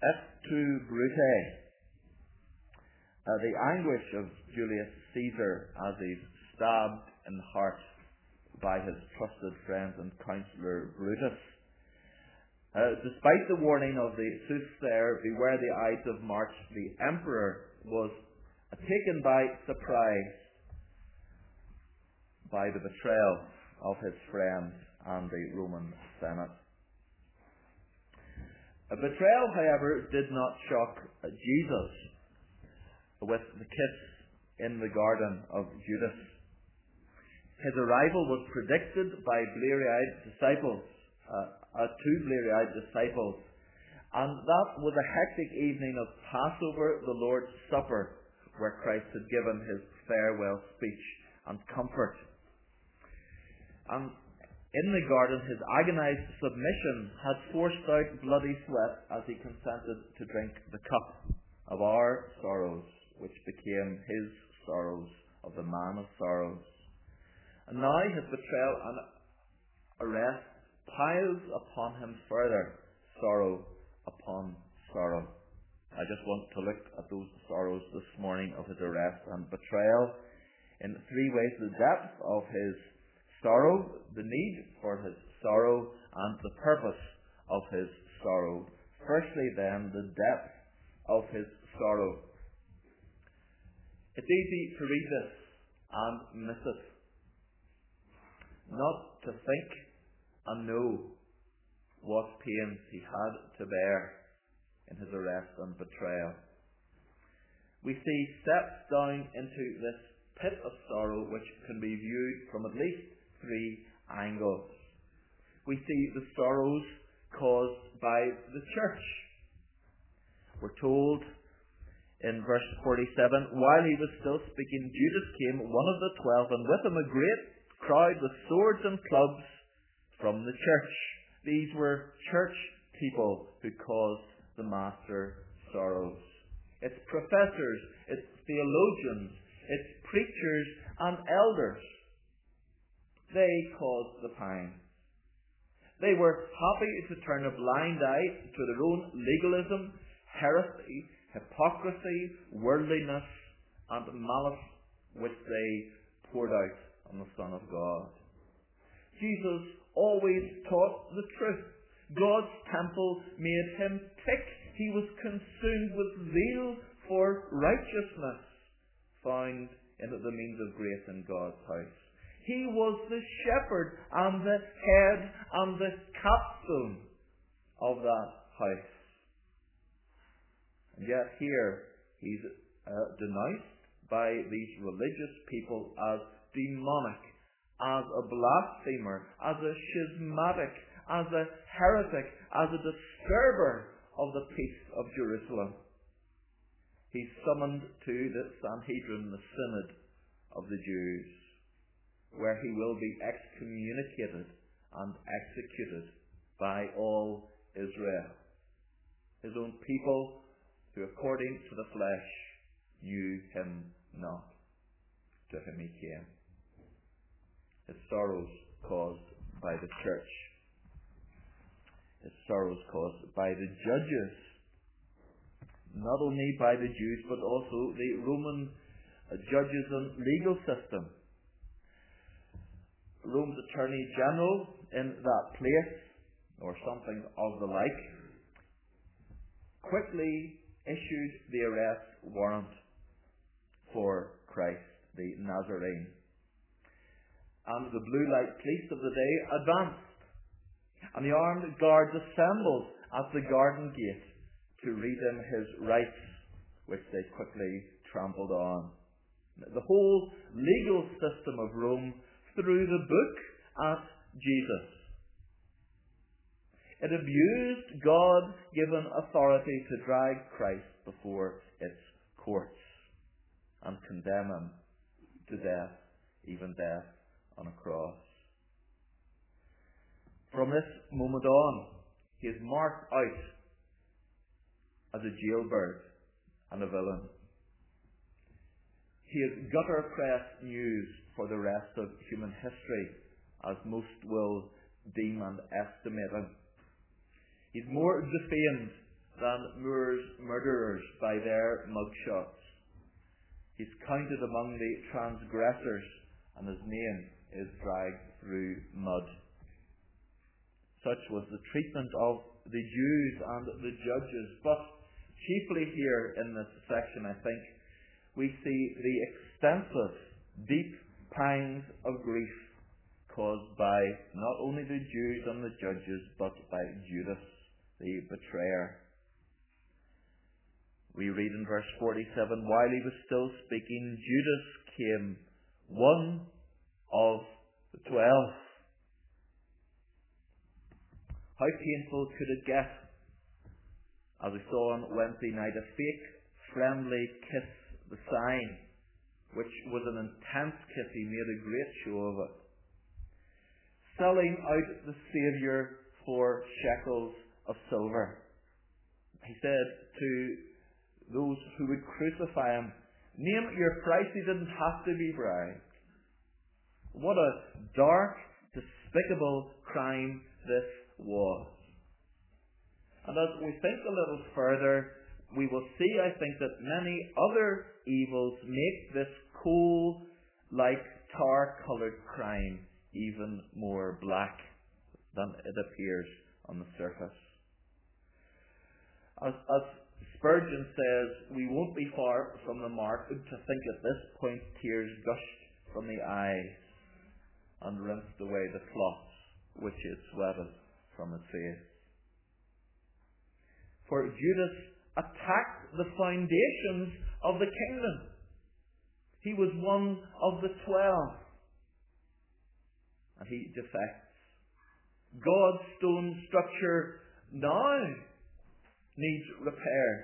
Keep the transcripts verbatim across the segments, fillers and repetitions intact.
Et tu, Brute. Uh, the anguish of Julius Caesar as he's stabbed in the heart by his trusted friend and counsellor Brutus. Uh, despite the warning of the soothsayer, beware the Ides of March, the emperor was uh, taken by surprise by the betrayal of his friend and the Roman Senate. A betrayal, however, did not shock uh, Jesus with the kiss in the Garden of Judas. His arrival was predicted by bleary-eyed disciples, uh, uh, two bleary-eyed disciples, and that was a hectic evening of Passover, the Lord's Supper, where Christ had given his farewell speech and comfort. And in the garden, his agonized submission had forced out bloody sweat as he consented to drink the cup of our sorrows, which became his sorrows, of the man of sorrows. And now his betrayal and arrest piles upon him further sorrow upon sorrow. I just want to look at those sorrows this morning of his arrest and betrayal in three ways: the depth of his sorrow, the need for his sorrow, and the purpose of his sorrow. Firstly, then, the depth of his sorrow. It's easy to read this and miss it. Not to think and know what pains he had to bear in his arrest and betrayal. We see steps down into this pit of sorrow which can be viewed from at least three angles. We see the sorrows caused by the church. We're told in verse forty-seven, while he was still speaking, Judas came, one of the twelve, and with him a great crowd with swords and clubs from the church. These were church people who caused the master sorrows. It's professors, it's theologians, it's preachers and elders. They caused the pine. They were happy to turn a blind eye to their own legalism, heresy, hypocrisy, worldliness, and malice which they poured out on the Son of God. Jesus always taught the truth. God's temple made him tick. He was consumed with zeal for righteousness, found in the means of grace in God's house. He was the shepherd and the head and the capstone of that house. And yet here he's uh, denounced by these religious people as demonic, as a blasphemer, as a schismatic, as a heretic, as a disturber of the peace of Jerusalem. He's summoned to the Sanhedrin, the synod of the Jews, where he will be excommunicated and executed by all Israel. His own people, who according to the flesh knew him not. To him he came. His sorrows caused by the church. His sorrows caused by the judges. Not only by the Jews, but also the Roman judges and legal system. Rome's Attorney General in that place, or something of the like, quickly issued the arrest warrant for Christ, the Nazarene. And the blue light police of the day advanced, and the armed guards assembled at the garden gate to read him his rights, which they quickly trampled on. The whole legal system of Rome threw the book at Jesus. It abused God-given authority to drag Christ before its courts and condemn him to death, even death on a cross. From this moment on, he is marked out as a jailbird and a villain. He is gutter press news for the rest of human history, as most will deem and estimate him. He's more defamed than Moor's murderers by their mugshots. He's counted among the transgressors, and his name is dragged through mud. Such was the treatment of the Jews and the judges. But chiefly here in this section, I think, we see the extensive, deep pangs of grief caused by not only the Jews and the judges, but by Judas, the betrayer. We read in verse forty-seven, while he was still speaking, Judas came, one of the twelve. How painful could it get? As we saw on Wednesday night, a fake, friendly kiss, the sign, which was an intense kiss. He made a great show of it. Selling out the Saviour for shekels of silver. He said to those who would crucify him, name your price. He didn't have to be bribed. What a dark, despicable crime this was. And as we think a little further, we will see, I think, that many other evils make this coal, like tar-coloured crime even more black than it appears on the surface. As, as Spurgeon says, we won't be far from the mark to think at this point tears gushed from the eyes and rinsed away the clots which he had sweated from his face. For Judas attacked the foundations of the kingdom. He was one of the twelve. And he defects. God's stone structure now needs repaired.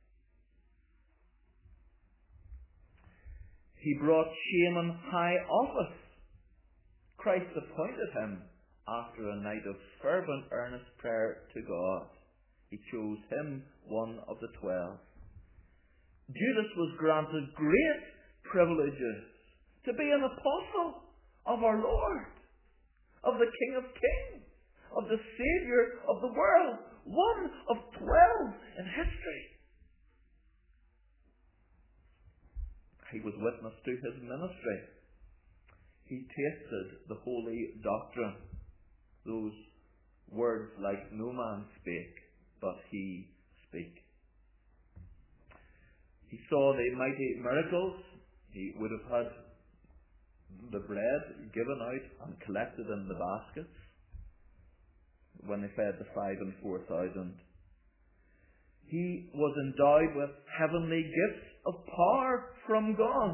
He brought shame and high office. Christ appointed him after a night of fervent, earnest prayer to God. He chose him, one of the twelve. Judas was granted great privileges to be an apostle of our Lord, of the King of Kings, of the Saviour of the world, one of twelve in history. He was witness to his ministry. He tasted the holy doctrine, those words like no man spake, but he spake. He saw the mighty miracles. He would have had the bread given out and collected in the baskets when they fed the five and four thousand. He was endowed with heavenly gifts of power from God.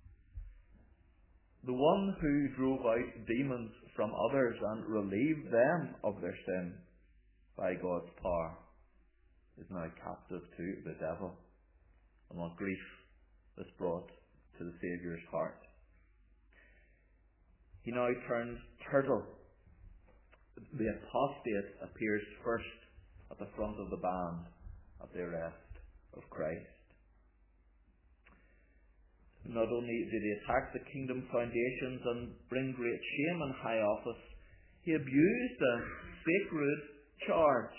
The one who drove out demons from others and relieved them of their sin by God's power is now captive to the devil. And what grief this brought to the Saviour's heart. He now turns turtle. The apostate appears first at the front of the band at the arrest of Christ. Not only did he attack the kingdom foundations and bring great shame and high office, he abused a sacred charge.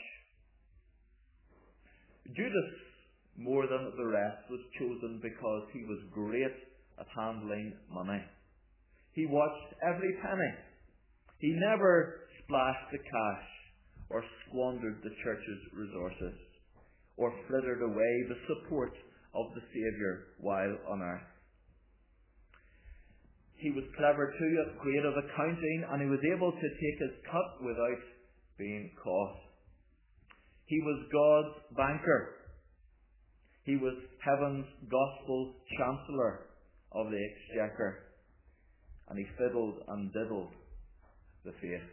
Judas, more than the rest, was chosen because he was great at handling money. He watched every penny. He never splashed the cash or squandered the church's resources or frittered away the support of the Saviour while on earth. He was clever too at creative accounting, and he was able to take his cut without being caught. He was God's banker. He was heaven's gospel chancellor of the exchequer, and he fiddled and diddled the faith.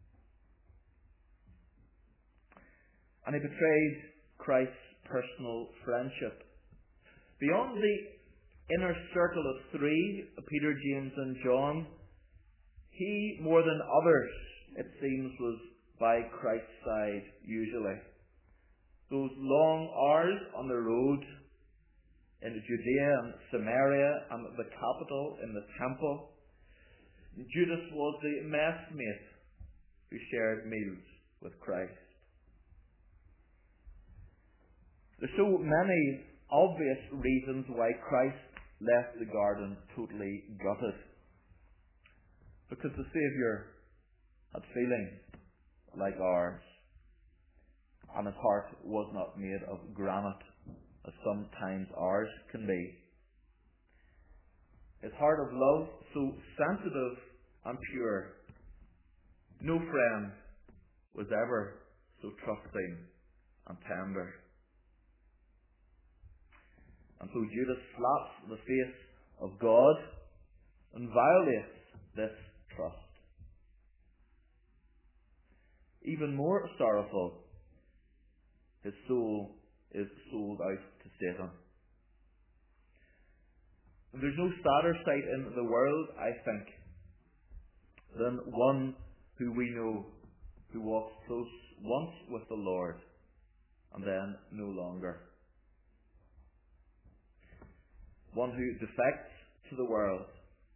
And he betrayed Christ's personal friendship. Beyond the inner circle of three, Peter, James and John, he, more than others, it seems, was by Christ's side usually. Those long hours on the road in Judea and Samaria and the capital in the temple, Judas was the messmate who shared meals with Christ. There's so many obvious reasons why Christ left the garden totally gutted. Because the Saviour had feelings like ours, and his heart was not made of granite, as sometimes ours can be. His heart of love, so sensitive and pure, no friend was ever so trusting and tender. And so Judas slaps the face of God and violates this trust. Even more sorrowful, his soul is sold out to Satan. There's no sadder sight in the world, I think, than one who we know who walks close once with the Lord and then no longer. One who defects to the world.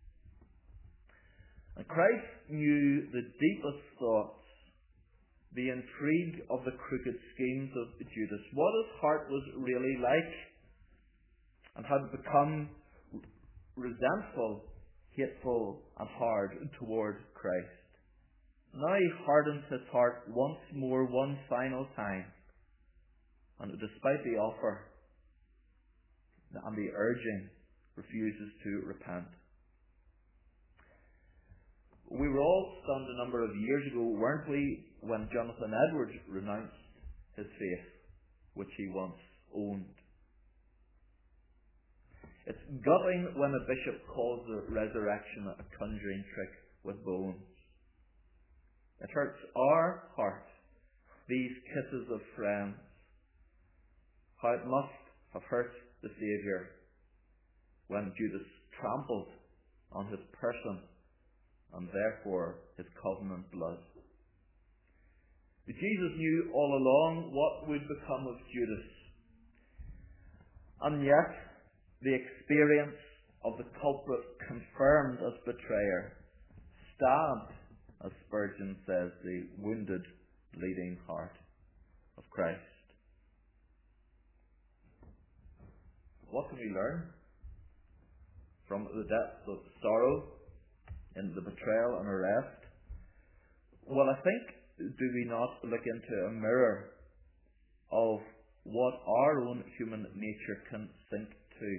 And Christ knew the deepest thoughts, the intrigue of the crooked schemes of Judas, what his heart was really like, and had become resentful, hateful, and hard toward Christ. Now he hardens his heart once more, one final time, and despite the offer and the urging, refuses to repent. We were all stunned a number of years ago, weren't we, when Jonathan Edwards renounced his faith, which he once owned. It's gutting when a bishop calls the resurrection a conjuring trick with bones. It hurts our heart, these kisses of friends, how it must have hurt the Saviour when Judas trampled on his person and therefore his covenant blood. Jesus knew all along what would become of Judas. And yet, the experience of the culprit confirmed as betrayer stabbed, as Spurgeon says, the wounded, bleeding heart of Christ. What can we learn from the depths of sorrow in the betrayal and arrest? Well, I think, do we not look into a mirror of what our own human nature can sink to?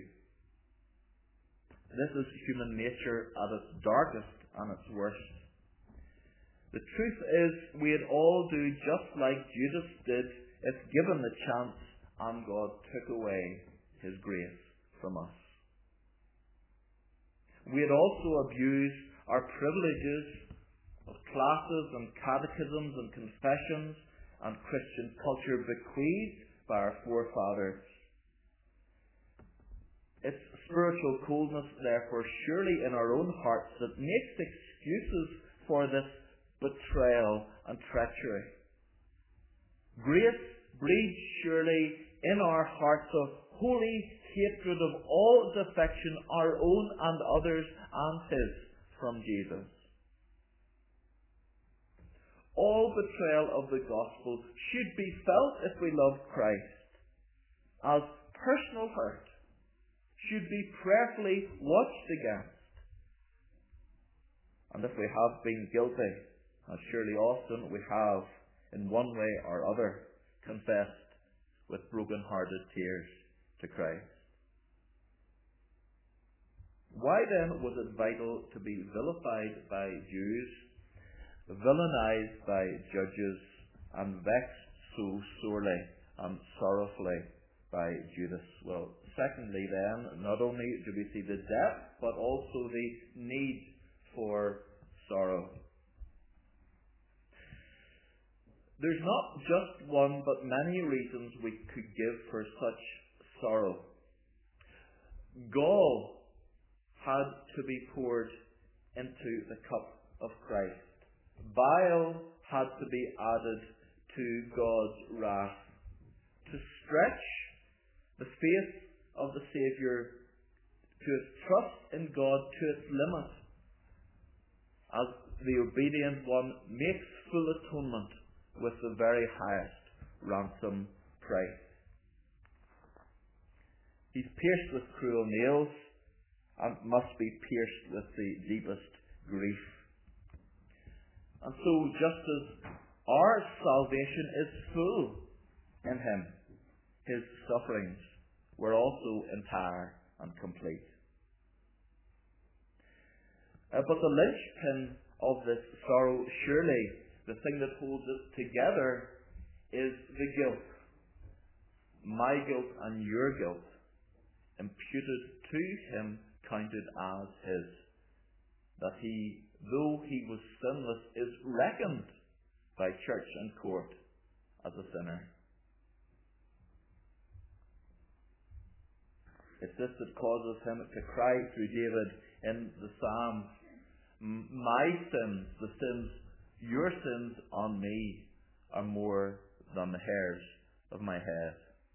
This is human nature at its darkest and its worst. The truth is, we'd all do just like Judas did if given the chance and God took away his grace from us. We'd also abuse our privileges of classes and catechisms and confessions and Christian culture bequeathed by our forefathers. It's spiritual coldness, therefore, surely in our own hearts that makes excuses for this betrayal and treachery. Grace breeds surely in our hearts a holy hatred of all defection, our own and others, and his, from Jesus. All betrayal of the gospel should be felt if we love Christ as personal hurt, should be prayerfully watched against. And if we have been guilty, as surely often we have, in one way or other, confessed with broken-hearted tears to Christ. Why then was it vital to be vilified by Jews, villainized by judges, and vexed so sorely and sorrowfully by Judas? Well, secondly then, not only do we see the depth, but also the need for sorrow. There's not just one, but many reasons we could give for such sorrow. Gall had to be poured into the cup of Christ. Bile had to be added to God's wrath. To stretch the faith of the Saviour to its trust in God to its limit, as the obedient one makes full atonement with the very highest ransom price. He's pierced with cruel nails and must be pierced with the deepest grief. And so just as our salvation is full in him, his sufferings were also entire and complete. Uh, but the linchpin of this sorrow, surely the thing that holds it together, is the guilt. My guilt and your guilt, imputed to him, counted as his. That he, though he was sinless, is reckoned by church and court as a sinner. It's this that causes him to cry through David in the Psalms, my sins, the sins, your sins on me, are more than the hairs of my head.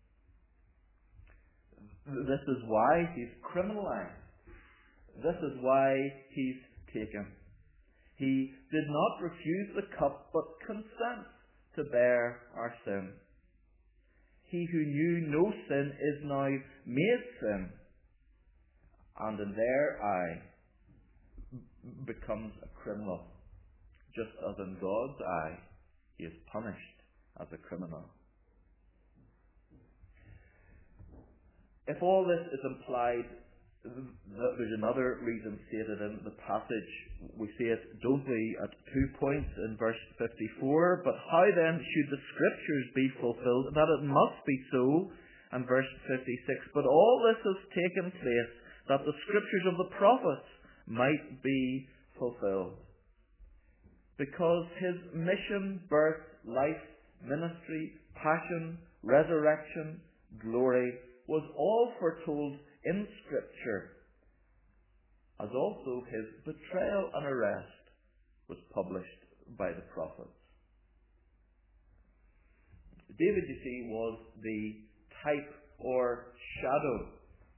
This is why he's criminalized. This is why he's taken. He did not refuse the cup, but consents to bear our sin. He who knew no sin is now made sin, and in their eye becomes a criminal, just as in God's eye he is punished as a criminal. If all this is implied, there's another reason stated in the passage. We see it, don't we, at two points in verse fifty-four. But how then should the Scriptures be fulfilled? That it must be so, in verse fifty-six. But all this has taken place, that the Scriptures of the prophets might be fulfilled. Because his mission, birth, life, ministry, passion, resurrection, glory, was all foretold in Scripture, as also his betrayal and arrest was published by the prophets. David, you see, was the type or shadow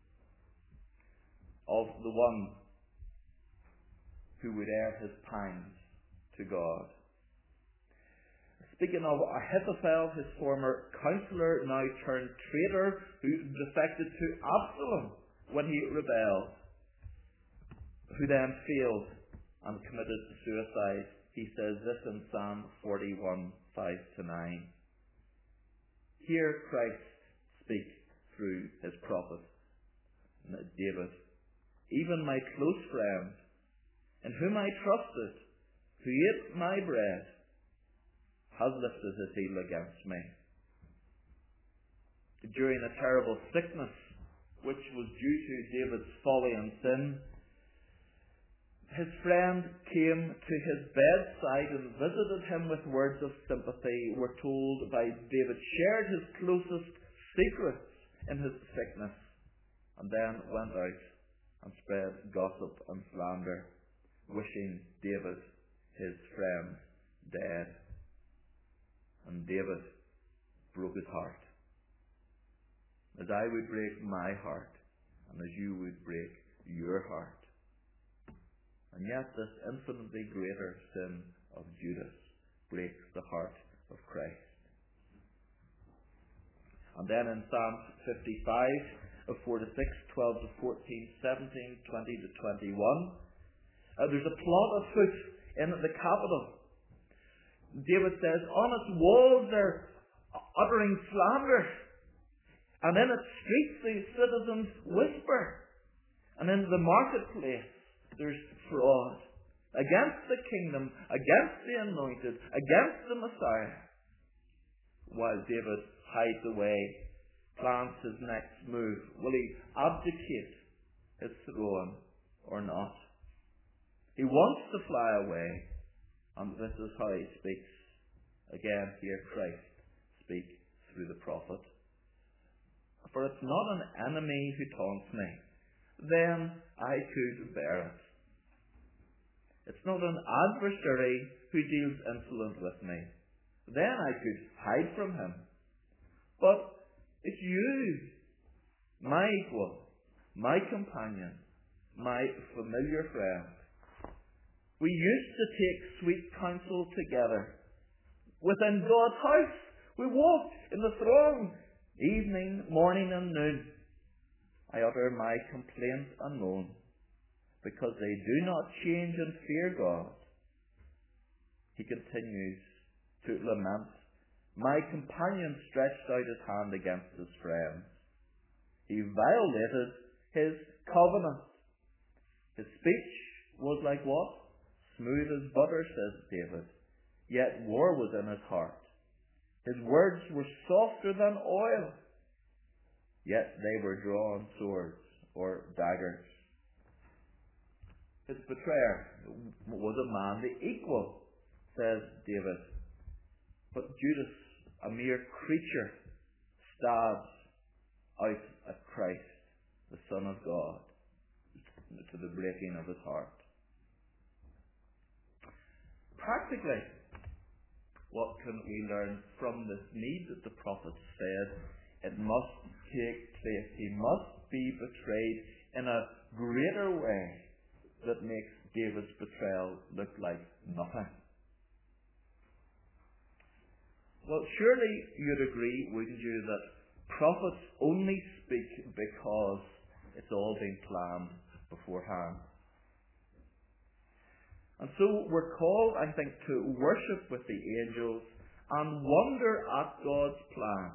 of the one who would air his pangs to God. Speaking of Ahithophel, his former counselor, now turned traitor, who defected to Absalom when he rebelled, who then failed and committed suicide. He says this in Psalm forty-one, five to nine. Hear Christ speak through his prophet David. Even my close friend, in whom I trusted, who ate my bread, has lifted his heel against me. During a terrible sickness, which was due to David's folly and sin, his friend came to his bedside and visited him with words of sympathy. We're told by David shared his closest secrets in his sickness, and then went out and spread gossip and slander, wishing David, his friend, dead. And David broke his heart, as I would break my heart, and as you would break your heart. And yet this infinitely greater sin of Judas breaks the heart of Christ. And then in Psalm fifty-five, of four to six, twelve to fourteen, seventeen, twenty to twenty-one, uh, there's a plot afoot in the capital. David says, on its walls they're uttering slander, and in its streets the citizens whisper, and in the marketplace there's fraud against the kingdom, against the anointed, against the Messiah. While David hides away, plans his next move. Will he abdicate his throne or not? He wants to fly away, and this is how he speaks. Again, hear Christ speak through the prophet. For it's not an enemy who taunts me, then I could bear it. It's not an adversary who deals insolent with me, then I could hide from him. But it's you, my equal, my companion, my familiar friend. We used to take sweet counsel together. Within God's house, we walked in the throng, evening, morning and noon. I utter my complaint and moan, because they do not change and fear God. He continues to lament. My companion stretched out his hand against his friends. He violated his covenant. His speech was like what? Smooth as butter, says David. Yet war was in his heart. His words were softer than oil. Yet they were drawn swords or daggers. His betrayer was a man the equal, says David. But Judas, a mere creature, stabs out at Christ, the Son of God, to the breaking of his heart. Practically, what can we learn from this need that the prophet said? It must take place. He must be betrayed in a greater way that makes David's betrayal look like nothing. Well, surely you'd agree, wouldn't you, that prophets only speak because it's all been planned beforehand. And so we're called, I think, to worship with the angels and wonder at God's plan.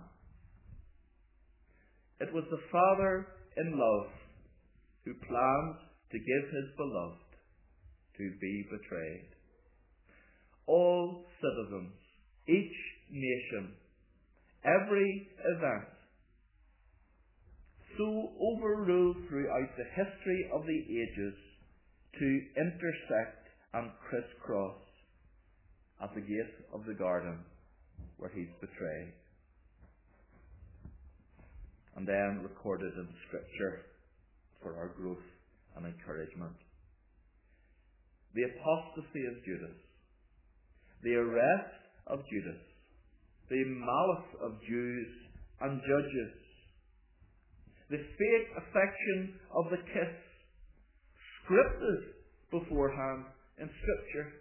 It was the Father in love who planned to give his beloved to be betrayed. All citizens, each nation, every event, so overruled throughout the history of the ages to intersect and crisscross at the gate of the garden where he's betrayed. And then recorded in Scripture for our growth and encouragement. The apostasy of Judas, the arrest of Judas, the malice of Jews and judges, the fake affection of the kiss, scripted beforehand in Scripture.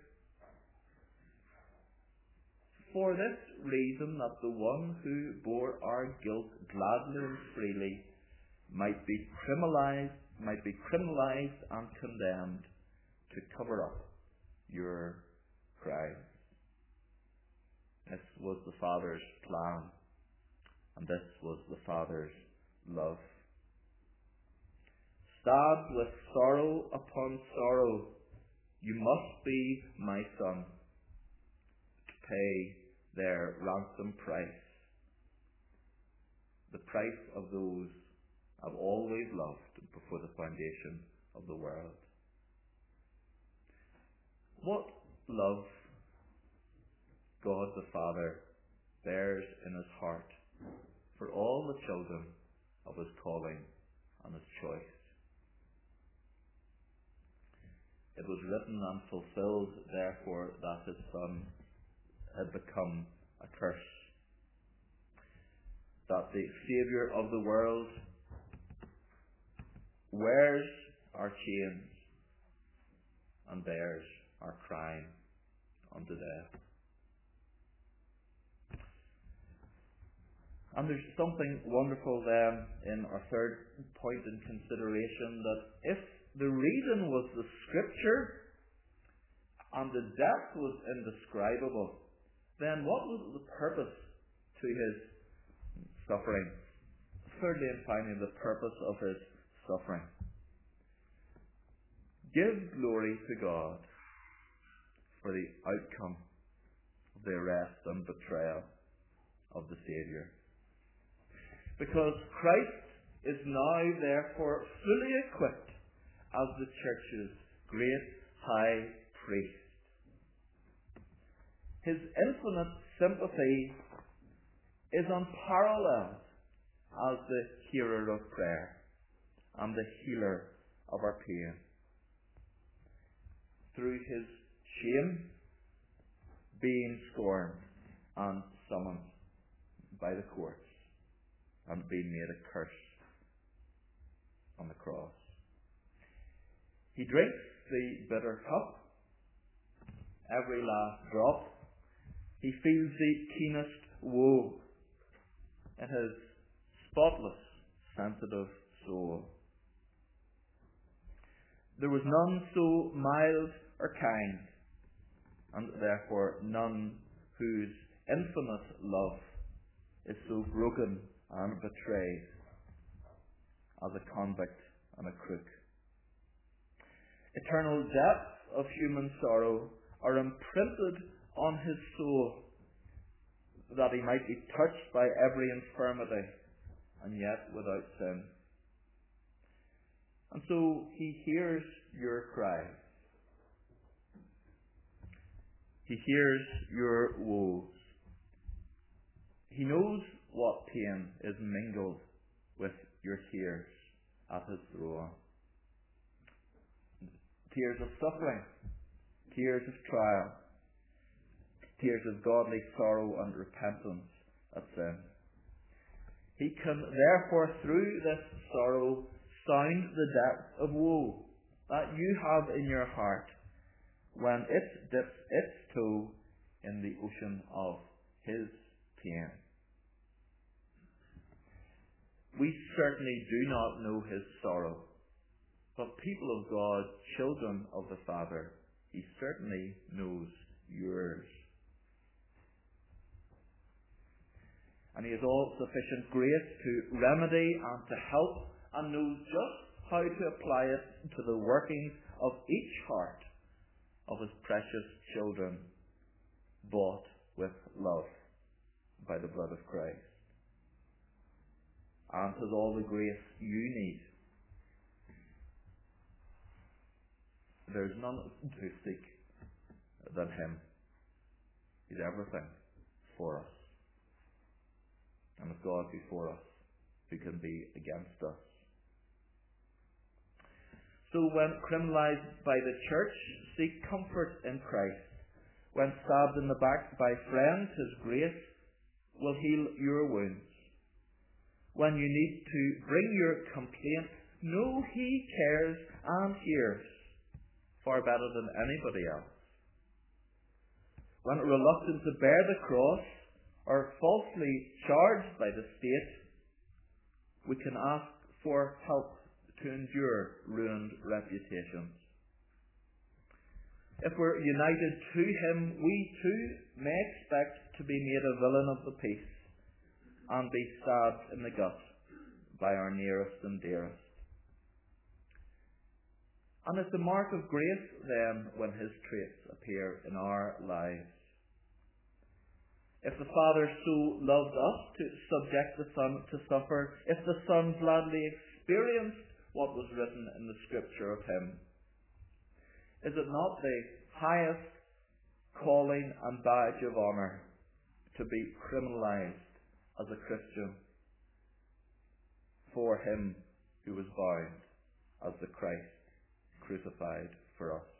For this reason, that the one who bore our guilt gladly and freely might be criminalized, might be criminalized and condemned to cover up your crimes. This was the Father's plan, and this was the Father's love. Stabbed with sorrow upon sorrow, you must be my son, to pay their ransom price, the price of those I've always loved before the foundation of the world. What love God the Father bears in his heart for all the children of his calling and his choice. It was written and fulfilled, therefore, that his Son had become a curse, that the Saviour of the world wears our chains and bears our crime unto death. And there's something wonderful then in our third point in consideration, that if the reason was the Scripture and the death was indescribable, then what was the purpose to his suffering? Thirdly and finally, the purpose of his suffering. Give glory to God for the outcome of the arrest and betrayal of the Saviour. Because Christ is now therefore fully equipped as the church's great high priest. His infinite sympathy is unparalleled as the hearer of prayer and the healer of our pain. Through his shame, being scorned and summoned by the courts, and being made a curse on the cross. He drinks the bitter cup, every last drop. He feels the keenest woe in his spotless, sensitive soul. There was none so mild or kind, and therefore none whose infinite love is so broken and betrayed as a convict and a crook. Eternal depths of human sorrow are imprinted on his soul, that he might be touched by every infirmity, and yet without sin. And so he hears your cry. He hears your woes. He knows what pain is mingled with your tears at his throne. Tears of suffering, tears of trial, tears of godly sorrow and repentance at sin. He can therefore through this sorrow sound the depth of woe that you have in your heart when it dips its toe in the ocean of his pain. We certainly do not know his sorrow, but people of God, children of the Father, he certainly knows yours. And he has all sufficient grace to remedy and to help, and knows just how to apply it to the workings of each heart of his precious children, bought with love by the blood of Christ. And has all the grace you need. There is none to seek than him. He's everything for us. And with God before us, who can be against us? So when criminalized by the church, seek comfort in Christ. When stabbed in the back by friends, his grace will heal your wounds. When you need to bring your complaint, know he cares and hears far better than anybody else. When reluctant to bear the cross or falsely charged by the state, we can ask for help to endure ruined reputations. If we're united to him, we too may expect to be made a villain of the peace and be stabbed in the gut by our nearest and dearest. And it's a mark of grace then when his traits appear in our lives. If the Father so loved us to subject the Son to suffer, if the Son gladly experienced what was written in the Scripture of him, is it not the highest calling and badge of honour to be criminalized as a Christian for him who was bound as the Christ crucified for us?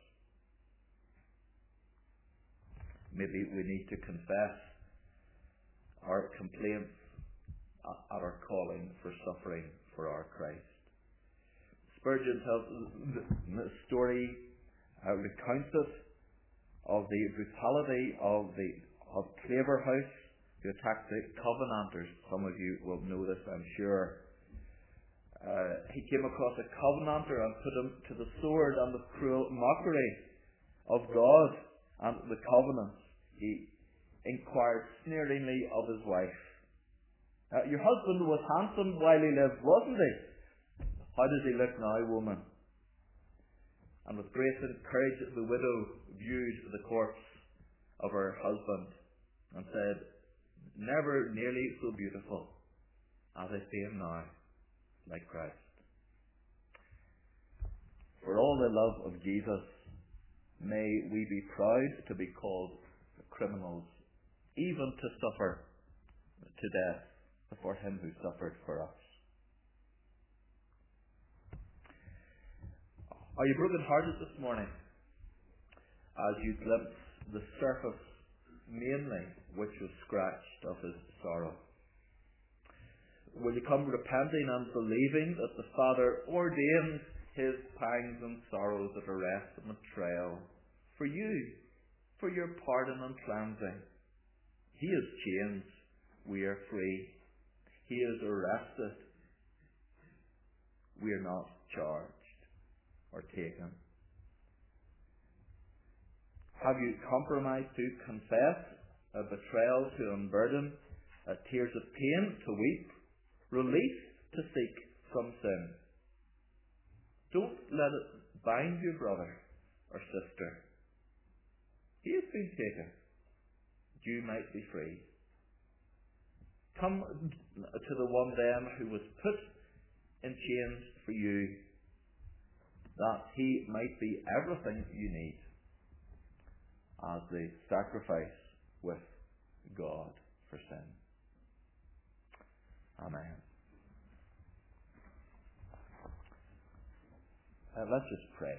Maybe we need to confess our complaints at our calling for suffering for our Christ. Spurgeon tells the story, uh, recounts it, of the brutality of the of Claverhouse, who attacked the Covenanters. Some of you will know this, I'm sure. Uh, he came across a Covenanter and put him to the sword, and with cruel mockery of God and the covenants, he inquired sneeringly of his wife, uh, your husband was handsome while he lived, wasn't he? How does he look now, woman? And with grace and courage the widow viewed the corpse of her husband and said, never nearly so beautiful as I see him now, like Christ. For all the love of Jesus, may we be proud to be called criminals, even to suffer to death for him who suffered for us. Are you broken-hearted this morning as you glimpse the surface mainly which was scratched of his sorrow? Will you come repenting and believing that the Father ordained his pangs and sorrows of arrest and betrayal for you, for your pardon and cleansing? He is chains, we are free. He is arrested, we are not charged or taken. Have you compromised to confess, a betrayal to unburden, a tears of pain to weep, relief to seek from sin? Don't let it bind you, brother or sister. He has been taken, that you might be free. Come to the one then who was put in chains for you, that he might be everything you need as the sacrifice with God for sin. Amen. Uh, let's just pray.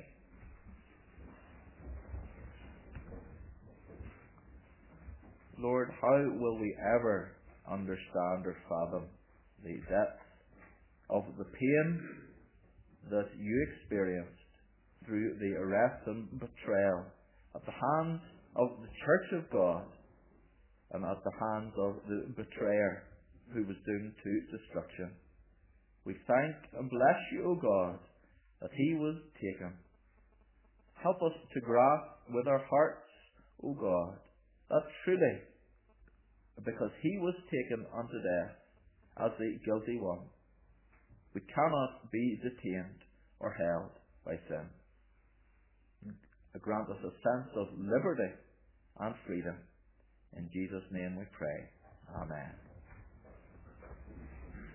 Lord, how will we ever understand or fathom the depth of the pain that you experienced through the arrest and betrayal at the hands of the Church of God and at the hands of the betrayer who was doomed to destruction? We thank and bless you, O God, that he was taken. Help us to grasp with our hearts, O God, that truly, because he was taken unto death as the guilty one, we cannot be detained or held by sin. Grant us a sense of liberty and freedom. In Jesus' name we pray. Amen.